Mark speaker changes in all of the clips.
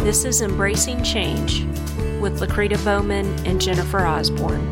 Speaker 1: This is Embracing Change with Lakrita Bowman and Jennifer Osborne.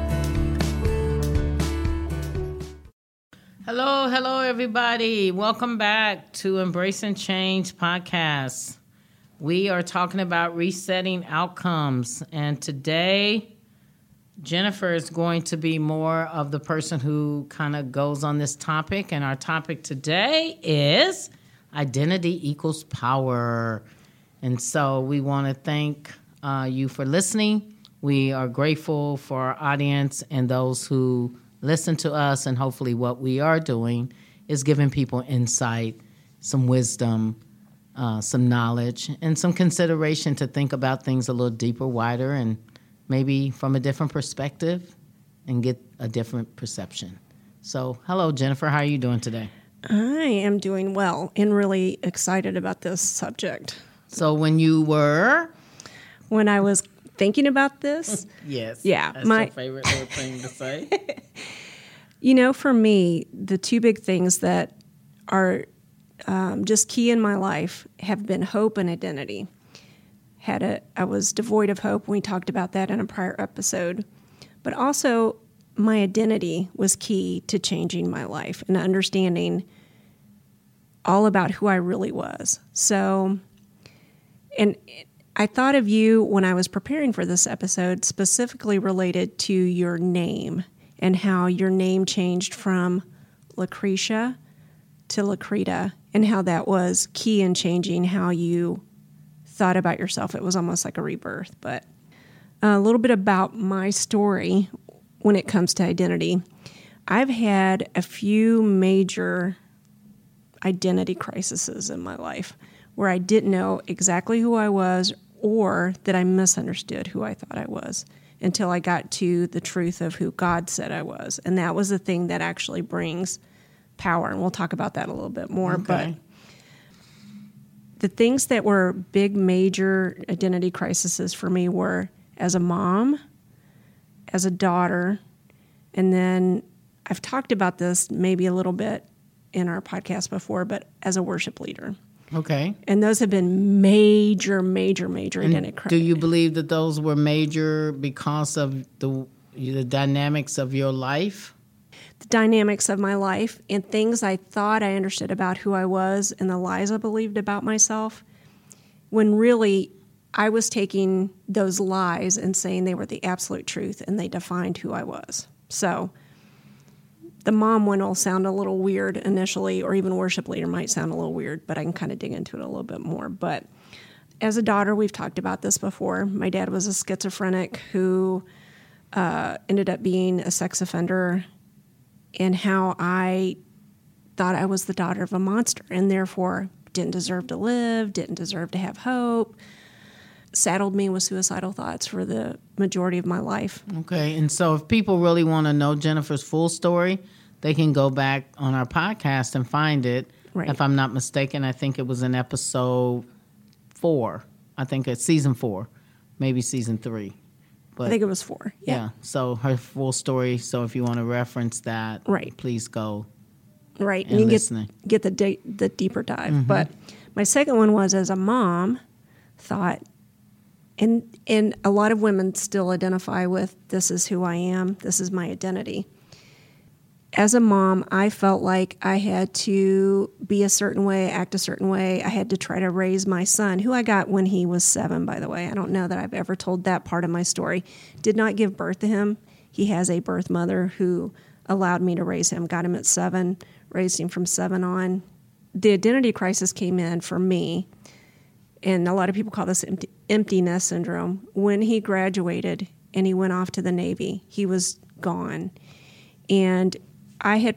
Speaker 2: Hello, everybody. Welcome back to Embracing Change podcast. We are talking about resetting outcomes, and today Jennifer is going to be more of the person who kind of goes on this topic, and our topic today is identity equals power. And so we want to thank you for listening. We are grateful for our audience and those who listen to us, and hopefully what we are doing is giving people insight, some wisdom, some knowledge, and some consideration to think about things a little deeper, wider, and maybe from a different perspective and get a different perception. So, hello, Jennifer. How are you doing today?
Speaker 3: I am doing well and really excited about this subject.
Speaker 2: So when you were?
Speaker 3: When I was thinking about this?
Speaker 2: Yes.
Speaker 3: Yeah.
Speaker 2: That's my favorite little thing to say.
Speaker 3: You know, for me, the two big things that are just key in my life have been hope and identity. I was devoid of hope. We talked about that in a prior episode. But also, my identity was key to changing my life and understanding all about who I really was. So, and I thought of you when I was preparing for this episode, specifically related to your name and how your name changed from Lucretia to Lakrita, and how that was key in changing how you thought about yourself. It was almost like a rebirth. But a little bit about my story when it comes to identity. I've had a few major identity crises in my life where I didn't know exactly who I was, or that I misunderstood who I thought I was until I got to the truth of who God said I was. And that was the thing that actually brings power. And we'll talk about that a little bit more.
Speaker 2: Okay.
Speaker 3: But the things that were big, major identity crises for me were as a mom, as a daughter, and then I've talked about this maybe a little bit in our podcast before, but as a worship leader.
Speaker 2: Okay.
Speaker 3: And those have been major identity crises.
Speaker 2: Do you believe that those were major because of the dynamics of your life?
Speaker 3: The dynamics of my life and things I thought I understood about who I was and the lies I believed about myself, when really I was taking those lies and saying they were the absolute truth and they defined who I was. So the mom one will sound a little weird initially, or even worship leader might sound a little weird, but I can kind of dig into it a little bit more. But as a daughter, we've talked about this before. My dad was a schizophrenic who ended up being a sex offender, and how I thought I was the daughter of a monster and therefore didn't deserve to live, didn't deserve to have hope, saddled me with suicidal thoughts for the majority of my life.
Speaker 2: Okay, and so if people really want to know Jennifer's full story, they can go back on our podcast and find it.
Speaker 3: Right.
Speaker 2: If I'm not mistaken, I think it was in episode 4. I think it's season 4, maybe season 3. But
Speaker 3: I think it was 4.
Speaker 2: Yeah. So her full story. So if you want to reference that,
Speaker 3: right,
Speaker 2: please go.
Speaker 3: Right,
Speaker 2: and
Speaker 3: you
Speaker 2: get
Speaker 3: the deeper dive.
Speaker 2: Mm-hmm.
Speaker 3: But my second one was as a mom, thought, and a lot of women still identify with, this is who I am, this is my identity. As a mom, I felt like I had to be a certain way, act a certain way. I had to try to raise my son, who I got when he was 7, by the way. I don't know that I've ever told that part of my story. Did not give birth to him. He has a birth mother who allowed me to raise him, got him at 7, raised him from 7 on. The identity crisis came in for me, and a lot of people call this empty nest syndrome. When he graduated and he went off to the Navy, he was gone. And I had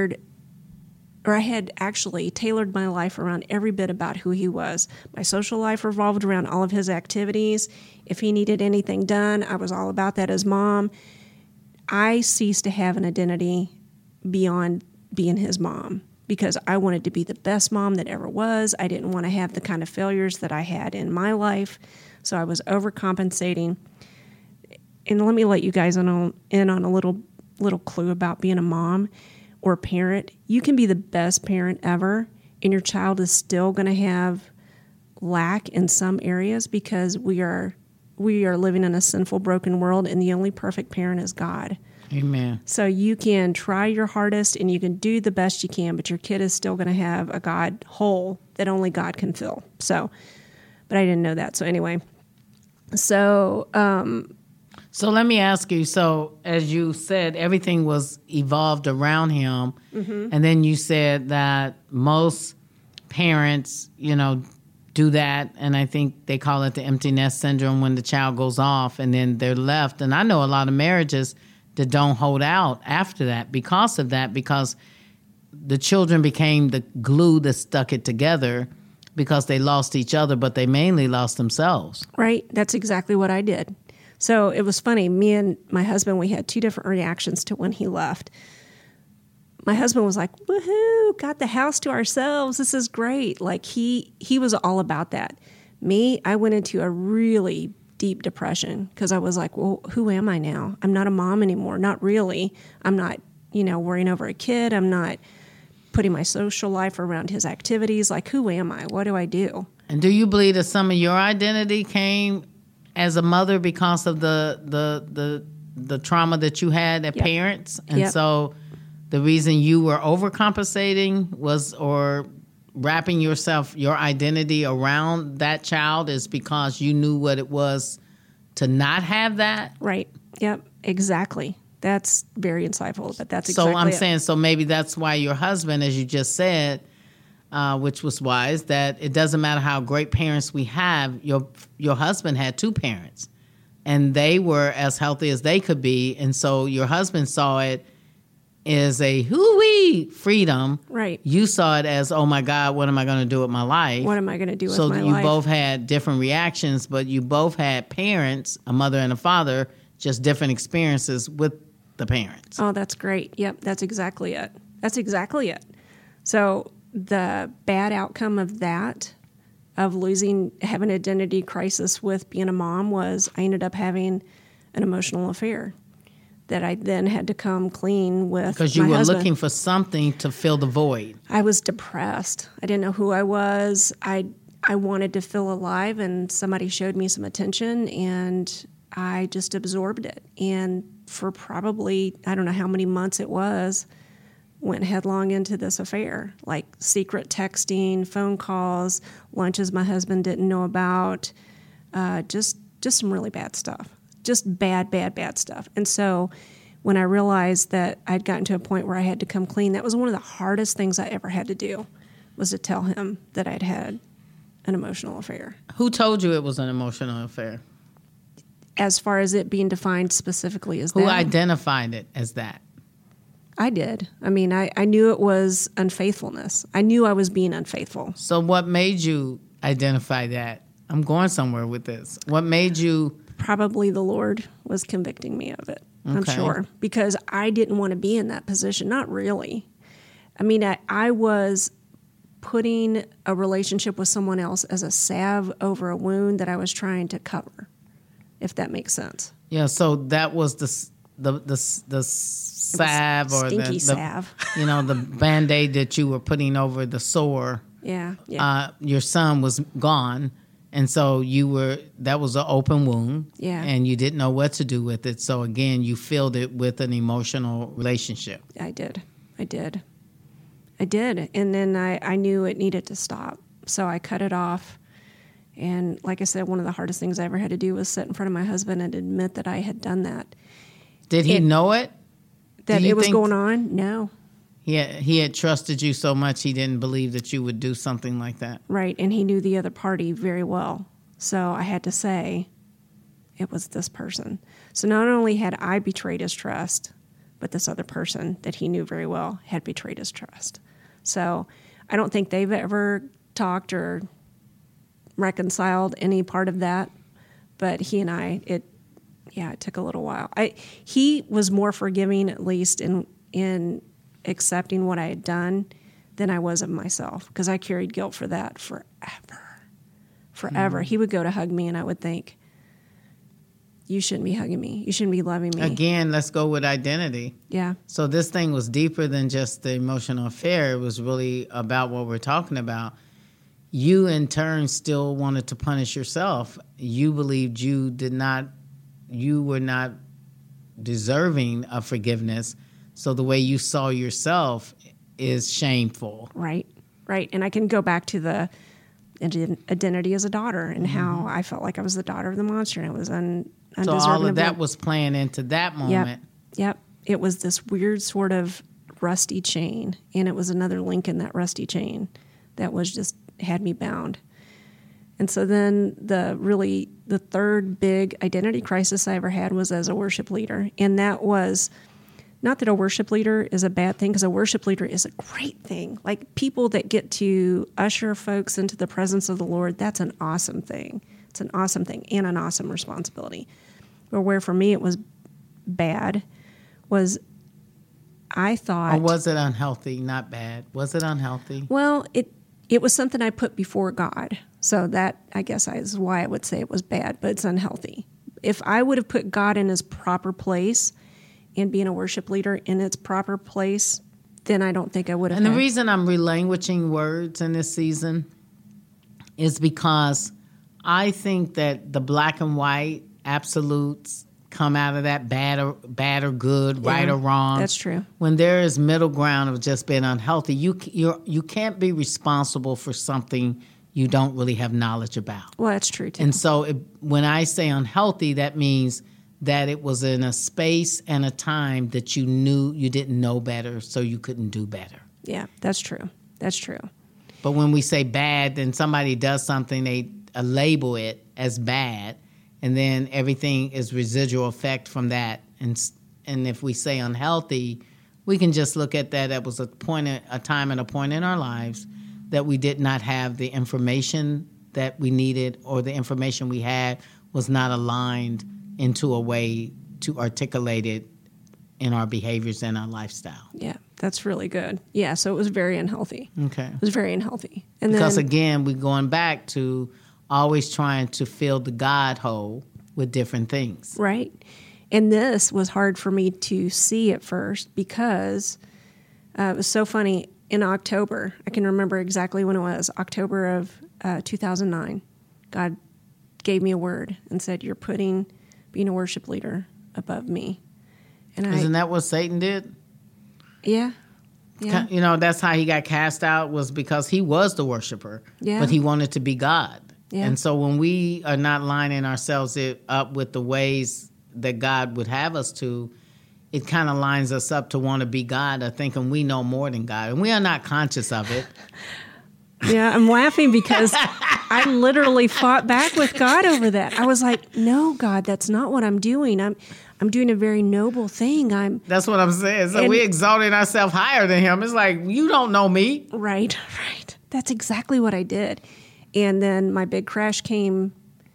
Speaker 3: actually tailored my life around every bit about who he was. My social life revolved around all of his activities. If he needed anything done, I was all about that as mom. I ceased to have an identity beyond being his mom because I wanted to be the best mom that ever was. I didn't want to have the kind of failures that I had in my life, so I was overcompensating. And let me let you guys in on a little clue about being a mom or a parent. You can be the best parent ever, and your child is still going to have lack in some areas because we are living in a sinful, broken world, and the only perfect parent is God.
Speaker 2: Amen.
Speaker 3: So you can try your hardest and you can do the best you can, but your kid is still going to have a God hole that only God can fill. So, but I didn't know that. So anyway, so
Speaker 2: let me ask you. So as you said, everything was evolved around him, and then you said that most parents, do that, and I think they call it the empty nest syndrome when the child goes off and then they're left. And I know a lot of marriages that don't hold out after that because of that, because the children became the glue that stuck it together because they lost each other, but they mainly lost themselves.
Speaker 3: Right. That's exactly what I did. So it was funny. Me and my husband, we had two different reactions to when he left. My husband was like, woohoo, got the house to ourselves. This is great. Like he was all about that. Me, I went into a really deep depression because I was like, well, who am I now? I'm not a mom anymore. Not really. I'm not, worrying over a kid. I'm not putting my social life around his activities. Like, who am I? What do I do?
Speaker 2: And do you believe that some of your identity came as a mother because of the trauma that you had as parents? And so the reason you were overcompensating was, or wrapping your identity around that child, is because you knew what it was to not have that?
Speaker 3: Right. Yep. Exactly. That's very insightful, but that's exactly
Speaker 2: So I'm
Speaker 3: it.
Speaker 2: saying, so maybe that's why your husband, as you just said, which was wise, that it doesn't matter how great parents we have, your husband had two parents, and they were as healthy as they could be, and so your husband saw it as a hoo-wee freedom.
Speaker 3: Right.
Speaker 2: You saw it as, oh my God, what am I going to do with my life?
Speaker 3: What am I going to do with
Speaker 2: so
Speaker 3: my
Speaker 2: you
Speaker 3: life?
Speaker 2: both had different reactions, but you both had parents, a mother and a father, just different experiences with the parents.
Speaker 3: Oh, that's great. Yep, that's exactly it. So the bad outcome of that, of having an identity crisis with being a mom, was I ended up having an emotional affair that I then had to come clean with.
Speaker 2: Because you
Speaker 3: my
Speaker 2: were
Speaker 3: husband.
Speaker 2: looking for something to fill the void.
Speaker 3: I was depressed. I didn't know who I was. I wanted to feel alive, and somebody showed me some attention, and I just absorbed it. And for probably, I don't know how many months it was, went headlong into this affair, like secret texting, phone calls, lunches my husband didn't know about, just some really bad stuff, just bad stuff. And so when I realized that I'd gotten to a point where I had to come clean, that was one of the hardest things I ever had to do, was to tell him that I'd had an emotional affair.
Speaker 2: Who told you it was an emotional affair?
Speaker 3: As far as it being defined specifically as
Speaker 2: Who
Speaker 3: that.
Speaker 2: identified it as that?
Speaker 3: I did. I mean, I knew it was unfaithfulness. I knew I was being unfaithful.
Speaker 2: So what made you identify that? I'm going somewhere with this. What made you...
Speaker 3: Probably the Lord was convicting me of it, I'm sure, because I didn't want to be in that position. Not really. I mean, I was putting a relationship with someone else as a salve over a wound that I was trying to cover, if that makes sense.
Speaker 2: Yeah, so that was the salve, or
Speaker 3: stinky salve.
Speaker 2: The Band-Aid that you were putting over the sore.
Speaker 3: Yeah.
Speaker 2: Your son was gone, and so that was an open wound.
Speaker 3: Yeah.
Speaker 2: And you didn't know what to do with it. So again, you filled it with an emotional relationship.
Speaker 3: I did. And then I knew it needed to stop. So I cut it off. And like I said, one of the hardest things I ever had to do was sit in front of my husband and admit that I had done that.
Speaker 2: Did he know it?
Speaker 3: That it was going on? No.
Speaker 2: He had trusted you so much he didn't believe that you would do something like that.
Speaker 3: Right, and he knew the other party very well. So I had to say it was this person. So not only had I betrayed his trust, but this other person that he knew very well had betrayed his trust. So I don't think they've ever talked or reconciled any part of that. But he and I, it took a little while. He was more forgiving, at least in accepting what I had done, than I was of myself, because I carried guilt for that forever. He would go to hug me, and I would think, you shouldn't be hugging me. You shouldn't be loving me.
Speaker 2: Again, let's go with identity.
Speaker 3: Yeah.
Speaker 2: So this thing was deeper than just the emotional affair. It was really about what we're talking about. you in turn still wanted to punish yourself. You believed you were not deserving of forgiveness. So the way you saw yourself is shameful.
Speaker 3: Right. And I can go back to the identity as a daughter and how I felt like I was the daughter of the monster, and it was undeserving.
Speaker 2: So all of that was playing into that moment.
Speaker 3: Yep. It was this weird sort of rusty chain, and it was another link in that rusty chain that was just had me bound. And so then the third big identity crisis I ever had was as a worship leader. And that was not that a worship leader is a bad thing, because a worship leader is a great thing. Like, people that get to usher folks into the presence of the Lord, that's an awesome thing. It's an awesome thing and an awesome responsibility. But where for me it was bad was I thought...
Speaker 2: Or was it unhealthy, not bad? Was it unhealthy?
Speaker 3: Well, it was something I put before God. So that, I guess, is why I would say it was bad, but it's unhealthy. If I would have put God in his proper place and being a worship leader in its proper place, then I don't think I would have.
Speaker 2: And the reason I'm relinquishing words in this season is because I think that the black and white absolutes come out of that bad or good, right or wrong.
Speaker 3: That's true.
Speaker 2: When there is middle ground of just being unhealthy, you can't be responsible for something you don't really have knowledge about.
Speaker 3: Well, that's true too.
Speaker 2: And so when I say unhealthy, that means that it was in a space and a time that you knew you didn't know better, so you couldn't do better.
Speaker 3: Yeah, that's true. That's true.
Speaker 2: But when we say bad, then somebody does something, they label it as bad, and then everything is residual effect from that. And if we say unhealthy, we can just look at that. That was a time and a point in our lives that we did not have the information that we needed, or the information we had was not aligned into a way to articulate it in our behaviors and our lifestyle.
Speaker 3: Yeah, that's really good. Yeah, so it was very unhealthy.
Speaker 2: Okay.
Speaker 3: It was very unhealthy. And
Speaker 2: because,
Speaker 3: then,
Speaker 2: again, we're going back to always trying to fill the God hole with different things.
Speaker 3: Right. And this was hard for me to see at first, because it was so funny. In October, I can remember exactly when it was, October of 2009, God gave me a word and said, "You're putting being a worship leader above me." And
Speaker 2: Isn't that what Satan did?
Speaker 3: Yeah.
Speaker 2: You know, that's how he got cast out, was because he was the worshiper, but he wanted to be God. Yeah. And so when we are not lining ourselves up with the ways that God would have us to, it kind of lines us up to want to be God, or thinking we know more than God. And we are not conscious of it.
Speaker 3: Yeah, I'm laughing because I literally fought back with God over that. I was like, "No, God, that's not what I'm doing. I'm doing a very noble thing.
Speaker 2: That's what I'm saying. So we exalted ourselves higher than him. It's like, you don't know me.
Speaker 3: Right. That's exactly what I did. And then my big crash came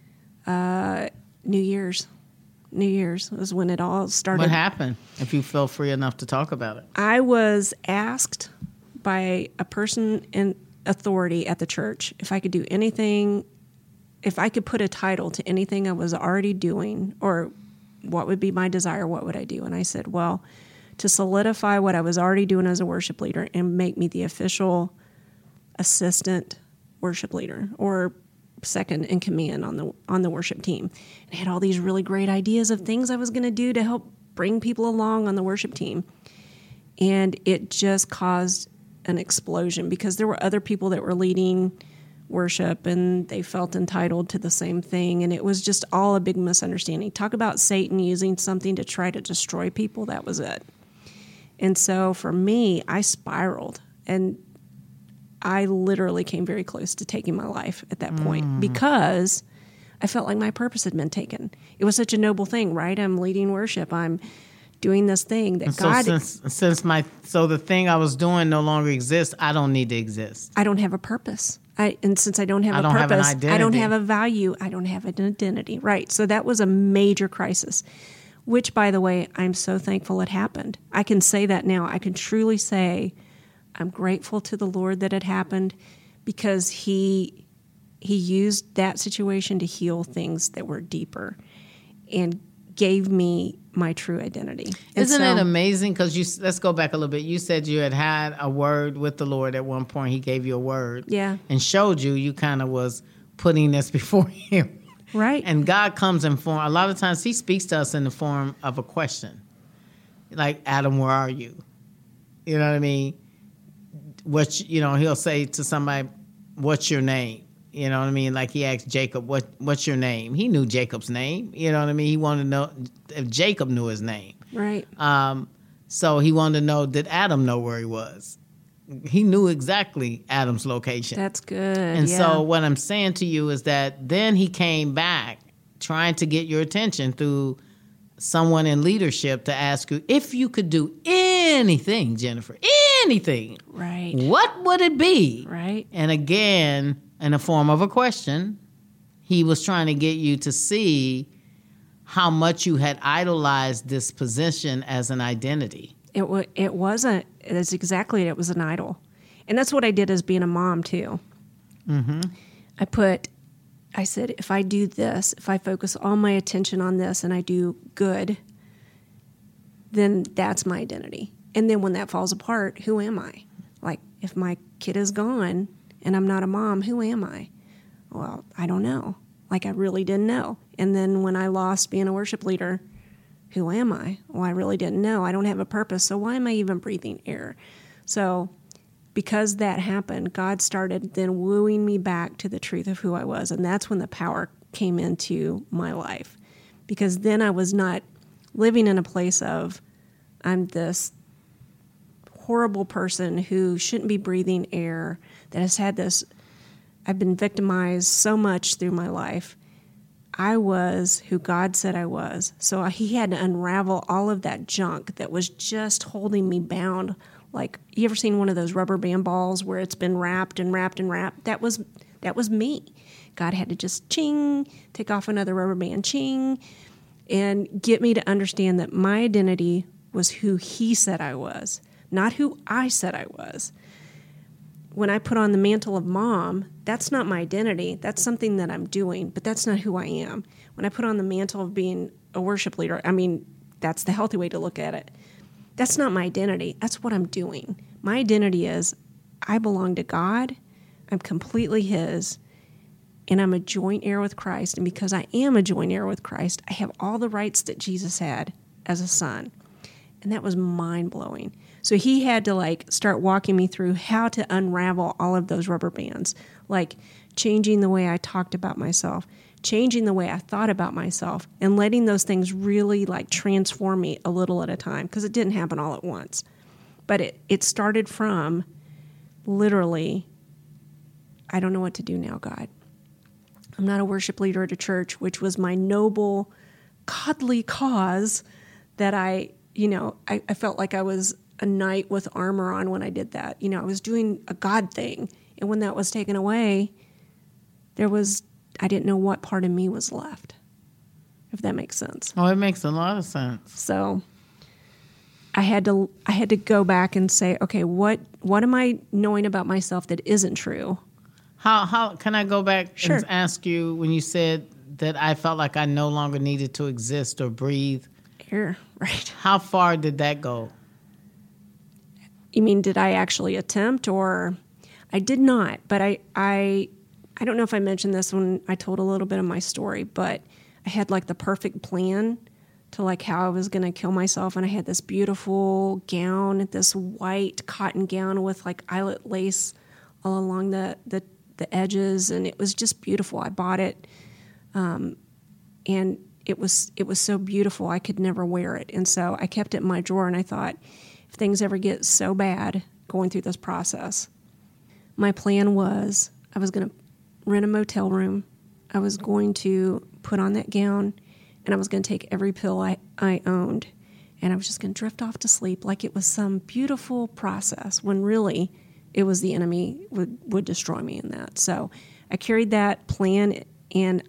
Speaker 3: New Year's. New Year's was when it all started.
Speaker 2: What happened, if you feel free enough to talk about it?
Speaker 3: I was asked by a person in authority at the church if I could do anything, if I could put a title to anything I was already doing, or what would be my desire, what would I do? And I said, well, to solidify what I was already doing as a worship leader and make me the official assistant worship leader, or second in command on the worship team. And I had all these really great ideas of things I was going to do to help bring people along on the worship team. And it just caused an explosion, because there were other people that were leading worship and they felt entitled to the same thing. And it was just all a big misunderstanding. Talk about Satan using something to try to destroy people. That was it. And so for me, I spiraled, and I literally came very close to taking my life at that point, because I felt like my purpose had been taken. It was such a noble thing, right? I'm leading worship. I'm doing this thing that God...
Speaker 2: So the thing I was doing no longer exists, I don't need to exist.
Speaker 3: I don't have a purpose. And since I don't have a purpose, I don't have a value. I don't have an identity. Right. So that was a major crisis, which, by the way, I'm so thankful it happened. I can say that now. I can truly say I'm grateful to the Lord that it happened, because He used that situation to heal things that were deeper, and gave me my true identity.
Speaker 2: Isn't it amazing? Because let's go back a little bit. You said you had a word with the Lord at one point. He gave you a word, and showed you kind of was putting this before Him,
Speaker 3: right?
Speaker 2: And God comes in form. A lot of times, He speaks to us in the form of a question, like Adam, where are you? You know what I mean? He'll say to somebody, "What's your name?" You know what I mean? Like he asked Jacob, what's your name? He knew Jacob's name. You know what I mean? He wanted to know if Jacob knew his name.
Speaker 3: Right.
Speaker 2: So he wanted to know, did Adam know where he was? He knew exactly Adam's location.
Speaker 3: That's good.
Speaker 2: And so what I'm saying to you is that then he came back trying to get your attention through someone in leadership to ask you, if you could do anything, Jennifer, anything,
Speaker 3: right?
Speaker 2: What would it be?
Speaker 3: Right.
Speaker 2: And again, in the form of a question, he was trying to get you to see how much you had idolized this position as an identity.
Speaker 3: It wasn't. It's exactly it was an idol. And that's what I did as being a mom, too.
Speaker 2: Mm-hmm.
Speaker 3: I said, if I do this, if I focus all my attention on this and I do good, then that's my identity. And then when that falls apart, who am I? Like, if my kid is gone and I'm not a mom, who am I? Well, I don't know. Like, I really didn't know. And then when I lost being a worship leader, who am I? Well, I really didn't know. I don't have a purpose, so why am I even breathing air? So because that happened, God started then wooing me back to the truth of who I was, and that's when the power came into my life. Because then I was not living in a place of, I'm this horrible person who shouldn't be breathing air, that has had this, I've been victimized so much through my life. I was who God said I was. So He had to unravel all of that junk that was just holding me bound. Like, you ever seen one of those rubber band balls where it's been wrapped and wrapped and wrapped? That was me. God had to just ching, take off another rubber band, ching, and get me to understand that my identity was who He said I was, not who I said I was. When I put on the mantle of mom, that's not my identity. That's something that I'm doing, but that's not who I am. When I put on the mantle of being a worship leader, I mean, that's the healthy way to look at it. That's not my identity. That's what I'm doing. My identity is I belong to God. I'm completely His, and I'm a joint heir with Christ. And because I am a joint heir with Christ, I have all the rights that Jesus had as a son. And that was mind-blowing. So He had to start walking me through how to unravel all of those rubber bands, like changing the way I talked about myself, changing the way I thought about myself, and letting those things really transform me a little at a time, because it didn't happen all at once. But it started from literally, I don't know what to do now, God. I'm not a worship leader at a church, which was my noble, godly cause that I felt like I was a knight with armor on when I did that. I was doing a God thing. And when that was taken away, I didn't know what part of me was left, if that makes sense.
Speaker 2: Oh, it makes a lot of sense.
Speaker 3: So I had to go back and say, okay, what am I knowing about myself that isn't true?
Speaker 2: How can I go back
Speaker 3: Sure.
Speaker 2: and ask you when you said that I felt like I no longer needed to exist or breathe?
Speaker 3: Air, right.
Speaker 2: How far did that go?
Speaker 3: You mean, did I actually attempt, or I did not? But I don't know if I mentioned this when I told a little bit of my story, but I had the perfect plan to how I was going to kill myself, and I had this beautiful gown, this white cotton gown with eyelet lace all along the edges, and it was just beautiful. I bought it, and it was so beautiful I could never wear it, and so I kept it in my drawer. And I thought, if things ever get so bad going through this process, my plan was I was going to rent a motel room. I was going to put on that gown, and I was going to take every pill I owned, and I was just going to drift off to sleep like it was some beautiful process, when really it was the enemy would destroy me in that. So I carried that plan, and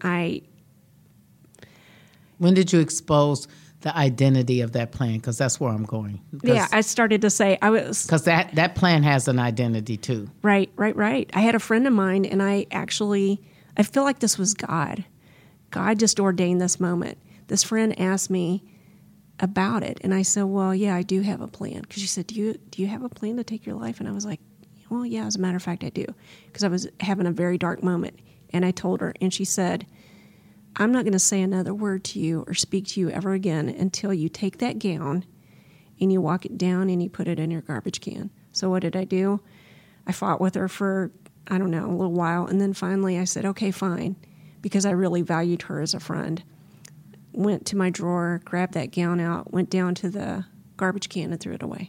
Speaker 2: When did you expose the identity of that plan? Because that's where I'm going.
Speaker 3: Yeah, I started to say I was...
Speaker 2: Because that plan has an identity too.
Speaker 3: Right. I had a friend of mine, and I feel like this was God. God just ordained this moment. This friend asked me, about it. And I said, well, yeah, I do have a plan. Because she said, do you have a plan to take your life? And I was like, well, yeah, as a matter of fact, I do. Because I was having a very dark moment. And I told her, and she said, I'm not going to say another word to you or speak to you ever again until you take that gown and you walk it down and you put it in your garbage can. So what did I do? I fought with her for, I don't know, a little while. And then finally I said, okay, fine, because I really valued her as a friend. Went to my drawer, grabbed that gown out, went down to the garbage can and threw it away.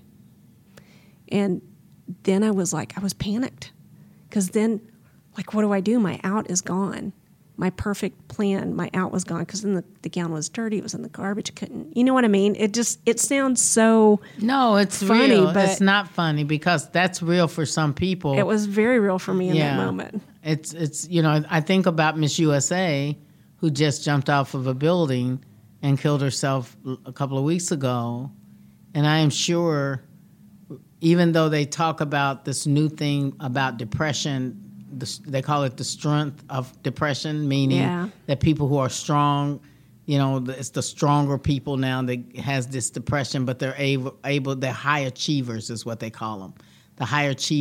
Speaker 3: And then I was panicked. Because then, like, what do I do? My out is gone. My perfect plan, my out was gone. Because then the gown was dirty. It was in the garbage. You know what I mean? It sounds so
Speaker 2: No, it's
Speaker 3: funny,
Speaker 2: real.
Speaker 3: but
Speaker 2: it's not funny because that's real for some people.
Speaker 3: It was very real for me in that moment.
Speaker 2: It's I think about Miss USA, who just jumped off of a building and killed herself a couple of weeks ago. And I am sure, even though they talk about this new thing about depression, they call it the strength of depression, meaning that people who are strong, it's the stronger people now that has this depression, but they're they're high achievers is what they call them. The high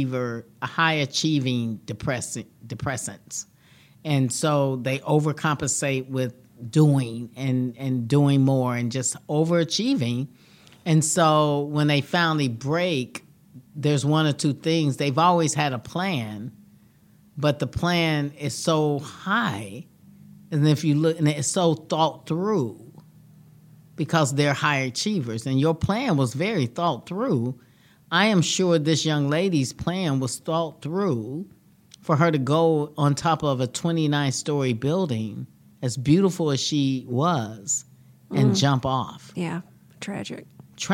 Speaker 2: achieving depressants. And so they overcompensate with doing and doing more and just overachieving. And so when they finally break, there's one or two things. They've always had a plan, but the plan is so high, and if you look, and it's so thought through because they're high achievers, and your plan was very thought through. I am sure this young lady's plan was thought through for her to go on top of a 29-story building, as beautiful as she was, and jump off.
Speaker 3: Yeah, tragic.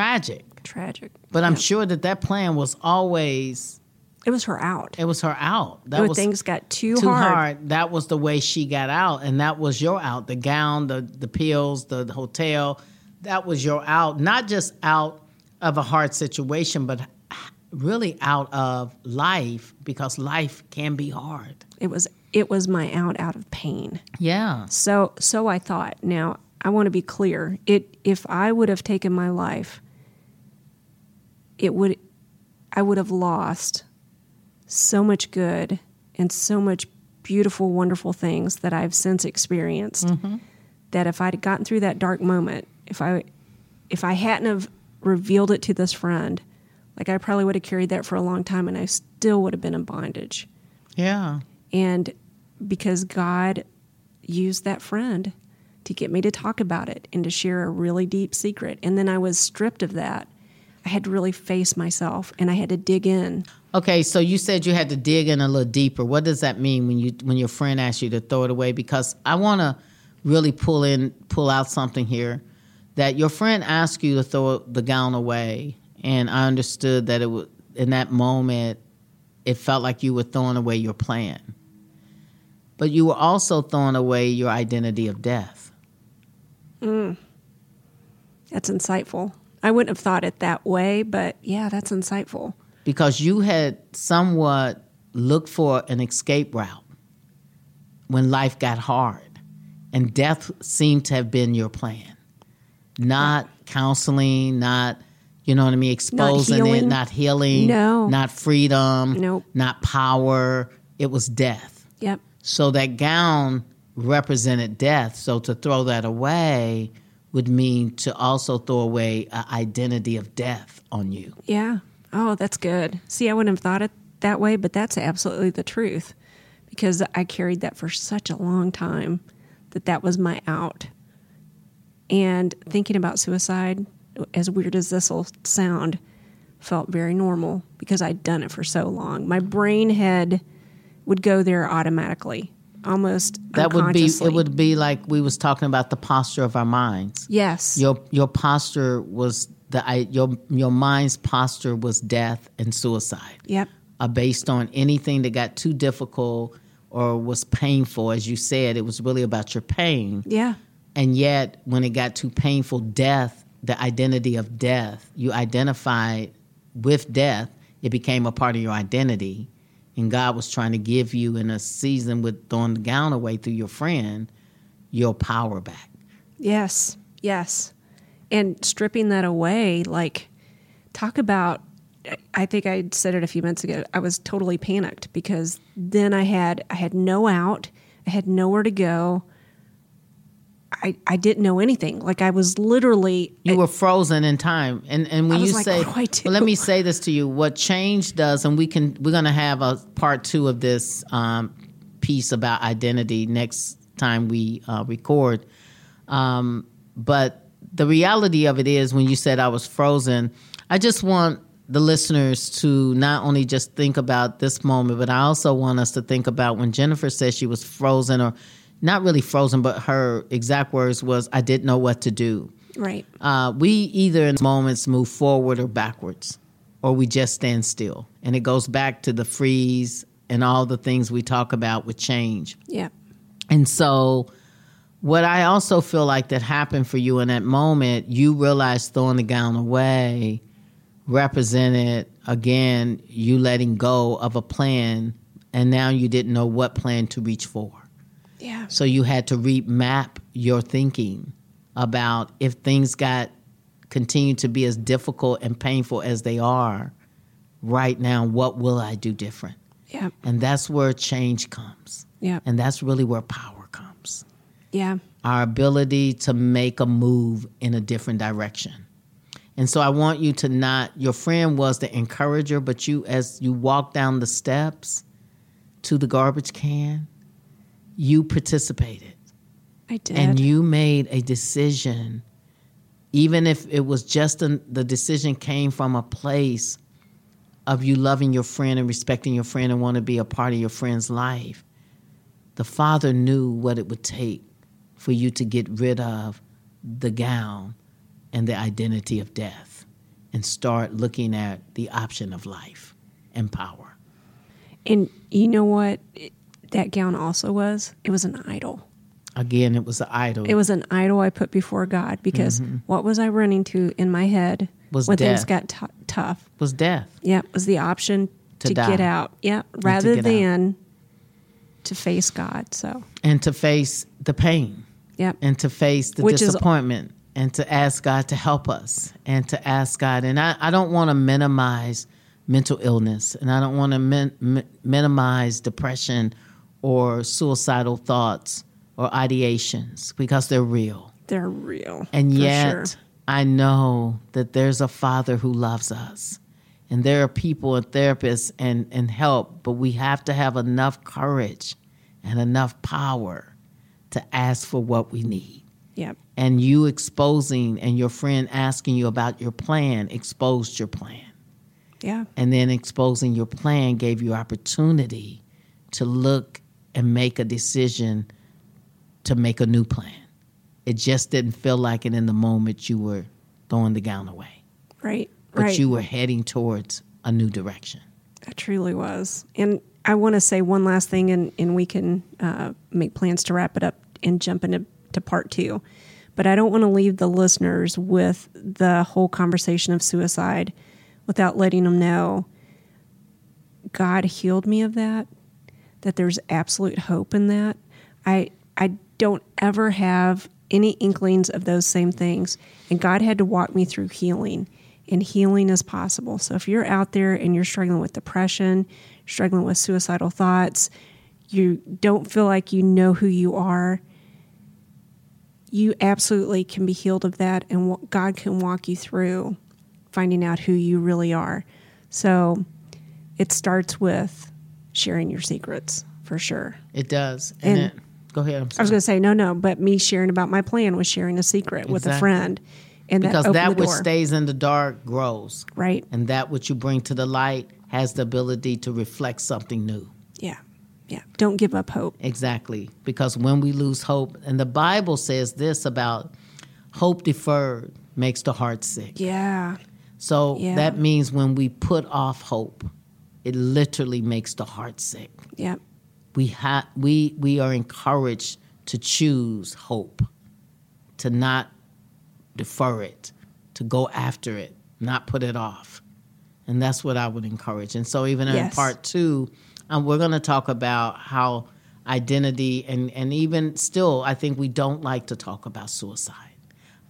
Speaker 2: But I'm sure that plan was always...
Speaker 3: It was her out.
Speaker 2: Things
Speaker 3: got too hard.
Speaker 2: That was the way she got out, and that was your out. The gown, the pills, the hotel, that was your out. Not just out of a hard situation, but really out of life, because life can be hard.
Speaker 3: It was my out of pain.
Speaker 2: Yeah.
Speaker 3: So I thought. Now, I want to be clear. If I would have taken my life, I would have lost so much good and so much beautiful, wonderful things that I've since experienced, that if I'd gotten through that dark moment, if I hadn't have revealed it to this friend, like, I probably would have carried that for a long time, and I still would have been in bondage.
Speaker 2: Yeah.
Speaker 3: And because God used that friend to get me to talk about it and to share a really deep secret. And then I was stripped of that. I had to really face myself, and I had to dig in.
Speaker 2: Okay, so you said you had to dig in a little deeper. What does that mean when your friend asked you to throw it away? Because I want to really pull out something here, that your friend asked you to throw the gown away, and I understood that it was, in that moment, it felt like you were throwing away your plan. But you were also throwing away your identity of death.
Speaker 3: That's insightful. I wouldn't have thought it that way, but yeah, that's insightful.
Speaker 2: Because you had somewhat looked for an escape route when life got hard, and death seemed to have been your plan. Not counseling, not, you know what I mean, exposing it, not healing, not freedom, not power. It was death.
Speaker 3: Yep.
Speaker 2: So that gown represented death. So to throw that away would mean to also throw away an identity of death on you.
Speaker 3: Yeah. Oh, that's good. See, I wouldn't have thought it that way, but that's absolutely the truth, because I carried that for such a long time that was my out. And thinking about suicide, as weird as this will sound, felt very normal because I'd done it for so long. My brain would go there automatically, almost unconsciously.
Speaker 2: It would be like we was talking about the posture of our minds.
Speaker 3: Yes.
Speaker 2: Your posture was your mind's posture was death and suicide.
Speaker 3: Yep.
Speaker 2: Based on anything that got too difficult or was painful. As you said, it was really about your pain.
Speaker 3: Yeah.
Speaker 2: And yet, when it got too painful, death, the identity of death, you identified with death, it became a part of your identity. And God was trying to give you, in a season with throwing the gown away through your friend, your power back.
Speaker 3: Yes, yes. And stripping that away, like, talk about, I think I said it a few minutes ago, I was totally panicked because then I had no out. I had nowhere to go. I didn't know anything. Like, I was literally...
Speaker 2: You were frozen in time. And when you
Speaker 3: like,
Speaker 2: say...
Speaker 3: what do I do?
Speaker 2: Well, let me say this to you. What change does, and we're going to have a part 2 of this piece about identity next time we record. But the reality of it is, when you said I was frozen, I just want the listeners to not only just think about this moment, but I also want us to think about when Jennifer said she was frozen, or not really frozen, but her exact words was, I didn't know what to do.
Speaker 3: Right.
Speaker 2: We either in moments move forward or backwards, or we just stand still. And it goes back to the freeze and all the things we talk about with change.
Speaker 3: Yeah.
Speaker 2: And so what I also feel like that happened for you in that moment, you realized throwing the gown away represented, again, you letting go of a plan, and now you didn't know what plan to reach for.
Speaker 3: Yeah.
Speaker 2: So you had to remap your thinking about, if things continue to be as difficult and painful as they are right now, what will I do different?
Speaker 3: Yeah.
Speaker 2: And that's where change comes.
Speaker 3: Yeah.
Speaker 2: And that's really where power comes.
Speaker 3: Yeah.
Speaker 2: Our ability to make a move in a different direction. And so I want you to not, your friend was the encourager, but you, as you walk down the steps to the garbage can, you participated.
Speaker 3: I did.
Speaker 2: And you made a decision, even if it was just the decision came from a place of you loving your friend and respecting your friend and want to be a part of your friend's life. The Father knew what it would take for you to get rid of the gown and the identity of death and start looking at the option of life and power.
Speaker 3: And you know what that gown also was? It was an idol.
Speaker 2: Again, it was an idol.
Speaker 3: It was an idol I put before God, because what was I running to in my head
Speaker 2: Was
Speaker 3: when
Speaker 2: death.
Speaker 3: things got tough?
Speaker 2: Was death.
Speaker 3: Yeah, was the option to
Speaker 2: die.
Speaker 3: get out. Yeah, rather
Speaker 2: get
Speaker 3: than to face God. So,
Speaker 2: And to face the pain.
Speaker 3: yeah.
Speaker 2: And to face the
Speaker 3: Which is-
Speaker 2: disappointment. And to ask God to help us. And to ask God. And I don't want to minimize mental illness. And I don't want to minimize depression or suicidal thoughts or ideations, because they're real.
Speaker 3: They're real.
Speaker 2: And
Speaker 3: for
Speaker 2: yet,
Speaker 3: sure.
Speaker 2: I know that there's a Father who loves us. And there are people and therapists and help, but we have to have enough courage and enough power to ask for what we need.
Speaker 3: Yep.
Speaker 2: And you exposing and your friend asking you about your plan exposed your plan.
Speaker 3: Yeah.
Speaker 2: And then exposing your plan gave you opportunity to look and make a decision to make a new plan. It just didn't feel like it in the moment you were throwing the gown away.
Speaker 3: Right.
Speaker 2: But
Speaker 3: right.
Speaker 2: you were heading towards a new direction.
Speaker 3: It truly was. And I want to say one last thing, and we can make plans to wrap it up and jump into part 2. But I don't want to leave the listeners with the whole conversation of suicide without letting them know God healed me of that there's absolute hope in that. I don't ever have any inklings of those same things. And God had to walk me through healing. And healing is possible. So if you're out there and you're struggling with depression, struggling with suicidal thoughts, you don't feel like you know who you are, you absolutely can be healed of that, and God can walk you through finding out who you really are. So it starts with sharing your secrets, for sure.
Speaker 2: It does.
Speaker 3: And
Speaker 2: go ahead. I'm
Speaker 3: I was
Speaker 2: sorry.
Speaker 3: going to say, no, but me sharing about my plan was sharing a secret with a
Speaker 2: Exactly.
Speaker 3: friend. And
Speaker 2: Because
Speaker 3: that
Speaker 2: that
Speaker 3: opened the
Speaker 2: which
Speaker 3: door.
Speaker 2: stays in the dark grows.
Speaker 3: Right.
Speaker 2: And that which you bring to the light has the ability to reflect something new.
Speaker 3: Yeah. Yeah. Don't give up hope.
Speaker 2: Exactly. Because when we lose hope, and the Bible says this about hope deferred makes the heart sick.
Speaker 3: Yeah.
Speaker 2: So
Speaker 3: Yeah.
Speaker 2: that means when we put off hope, it literally makes the heart sick.
Speaker 3: Yeah.
Speaker 2: We are encouraged to choose hope, to not defer it, to go after it, not put it off. And that's what I would encourage. And so even in
Speaker 3: Yes.
Speaker 2: part 2, we're going to talk about how identity and even still, I think we don't like to talk about suicide.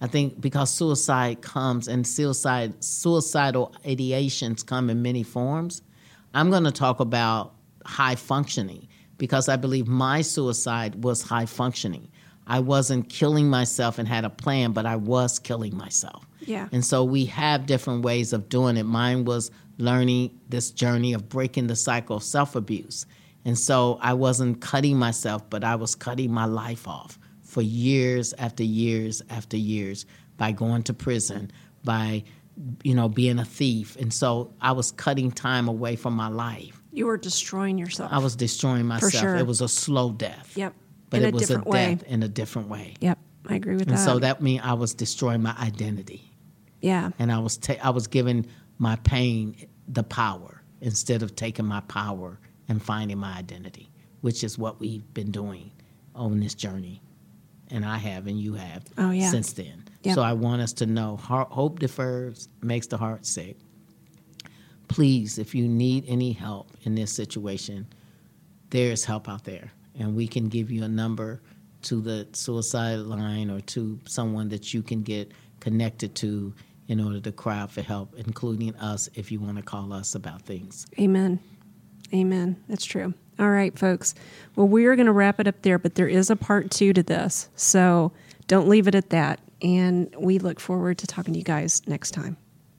Speaker 2: I think because suicide comes and suicidal ideations come in many forms, I'm going to talk about high functioning because I believe my suicide was high functioning. I wasn't killing myself and had a plan, but I was killing myself.
Speaker 3: Yeah.
Speaker 2: And so we have different ways of doing it. Mine was learning this journey of breaking the cycle of self-abuse. And so I wasn't cutting myself, but I was cutting my life off for years after years after years by going to prison, by, being a thief. And so I was cutting time away from my life.
Speaker 3: You were destroying yourself.
Speaker 2: I was destroying myself.
Speaker 3: For sure.
Speaker 2: It was a slow death.
Speaker 3: Yep.
Speaker 2: But
Speaker 3: in
Speaker 2: it
Speaker 3: a
Speaker 2: was a
Speaker 3: different way.
Speaker 2: death in a different way.
Speaker 3: Yep. I agree with that.
Speaker 2: And so that means I was destroying my identity.
Speaker 3: Yeah.
Speaker 2: And I was giving my pain the power instead of taking my power and finding my identity, which is what we've been doing on this journey. And I have, and you have, since then.
Speaker 3: Yep.
Speaker 2: So I want us to know, hope defers, makes the heart sick. Please, if you need any help in this situation, there's help out there. And we can give you a number to the suicide line or to someone that you can get connected to in order to cry out for help, including us if you want to call us about things.
Speaker 3: Amen. Amen. That's true. All right, folks. Well, we are going to wrap it up there, but there is a part 2 to this. So don't leave it at that. And we look forward to talking to you guys next time.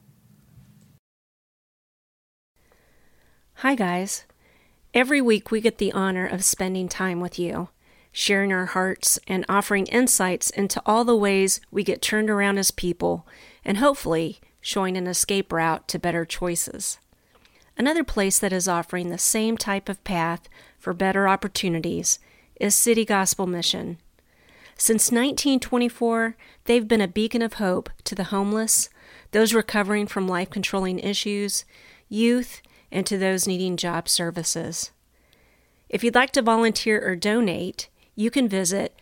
Speaker 1: Hi, guys. Every week we get the honor of spending time with you, sharing our hearts and offering insights into all the ways we get turned around as people and hopefully showing an escape route to better choices. Another place that is offering the same type of path for better opportunities is City Gospel Mission. Since 1924, they've been a beacon of hope to the homeless, those recovering from life-controlling issues, youth, and to those needing job services. If you'd like to volunteer or donate, you can visit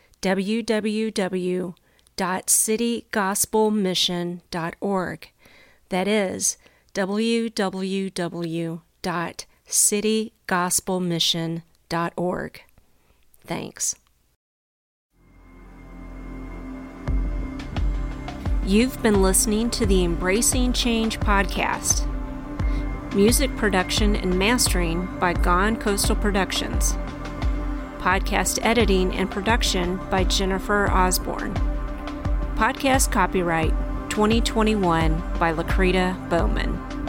Speaker 1: www.citygospelmission.org. That is www.citygospelmission.org. Thanks. You've been listening to the Embracing Change podcast. Music production and mastering by Gone Coastal Productions. Podcast editing and production by Jennifer Osborne. Podcast copyright 2021 by Lakrita Bowman.